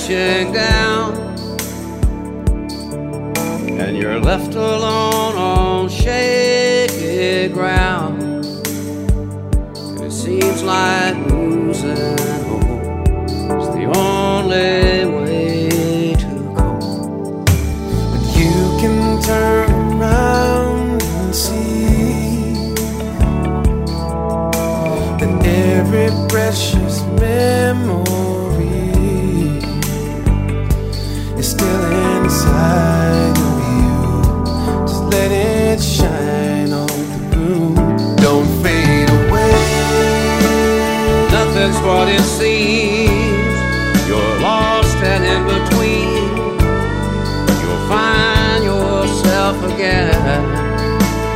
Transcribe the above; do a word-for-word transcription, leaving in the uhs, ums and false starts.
crashing down, and you're left alone on shaky ground. And it seems like losing hope is the only way to go. But you can turn around and see that every precious memory